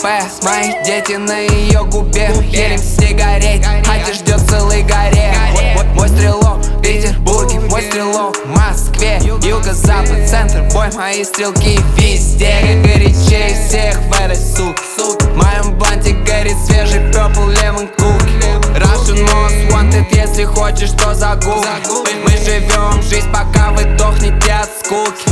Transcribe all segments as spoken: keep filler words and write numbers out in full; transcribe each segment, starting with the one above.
кафе, мои дети на ее губе. Елим сигарет, Хати ждет целый горе. Мой стрелок в Петербурге, мой стрелок в Москве. Юго-запад, центр, бой, мои стрелки везде. Горячее всех в этой суке. В моем бланте горит свежий purple lemon cookie. Russian most wanted, если хочешь, то загугли. Мы живем жизнь, пока вы дохнете от скуки.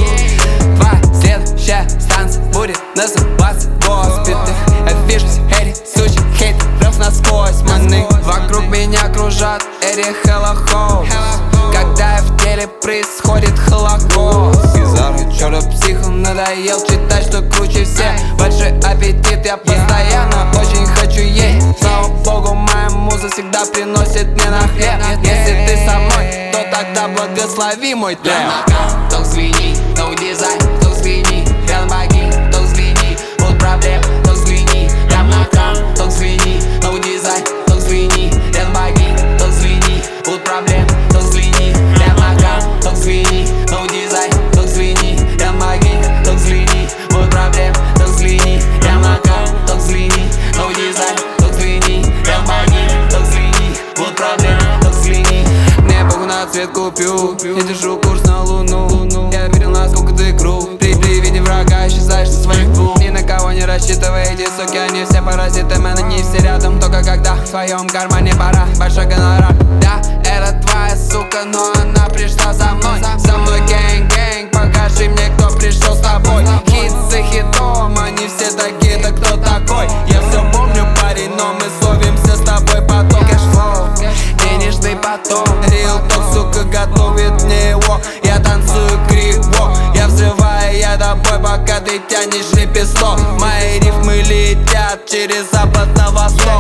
Твоя следующая станция будет называться госпиталь. Я вижу эти сучьи хейтеров насквозь. Маны вокруг меня кружат эти hello. Когда я в теле происходит холокост. Кизару, чёрта психу, надоел читать, что круче всех. Большой аппетит, я постоянно очень хочу есть. Слава богу, моя муза всегда приносит мне на хлеб. Если ты со мной, то тогда благослови мой трек. То взгляни, то дизайн, то взгляни, рядом боги, то взгляни, вот проблем, то взгляни, прям на кран, то взгляни, то дизайн, то взгляни, рядом боги, то взгляни, вот проблем, то взгляни, прям на кран, то взгляни, то дизайн, то взгляни, рядом боги, то взгляни, вот проблем, то взгляни, прям на кран, то взгляни, то дизайн, то взгляни, рядом боги, то взгляни, вот проблем, то взгляни. Мне похуй на цвет купюр, я держу курс на луну. Я верил, насколько ты крут. При, при виде врага исчезаешь со своих двух. Ни на кого не рассчитывай, эти суки, они все паразиты. Мы не все рядом, только когда в твоем кармане пора. Большой гонорар, да, это твоя сука, но она пришла за мной. За мной гэнг-гэнг, покажи мне, кто пришел с тобой. Хит за хитом, они все такие, да кто такой? Я все помню, парень, но мы словимся с тобой потом. Кэшфлоу, денежный поток. Real talk, сука, готовит мне его. Я танцую криво, я взрываю, я тобой, пока ты тянешь лепесток. Мои рифмы летят через запад на восток.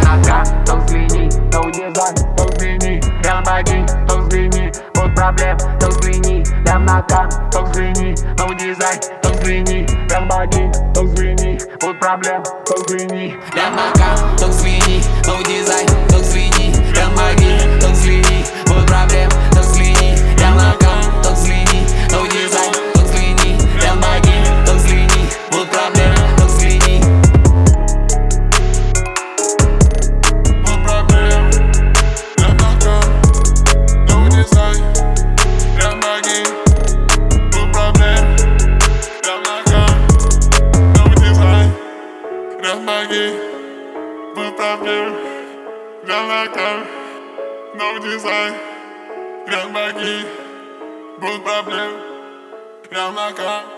То взгляни, то дизайн, то взгляни, прям боги, то взгляни, вот проблем, то взгляни, прям на кан, то взгляни, то дизайн, то взгляни, прям боги, то взгляни, вот проблем, то взгляни, прям на кан, то взгляни, то дизайн, то взгляни, прям боги, то взгляни, вот проблем, то взгляни, прям на кан, то взгляни, то дизайн, то взгляни, прям боги, то взгляни, вот проблем, то взгляни. No design, grand baggy, good problem, grand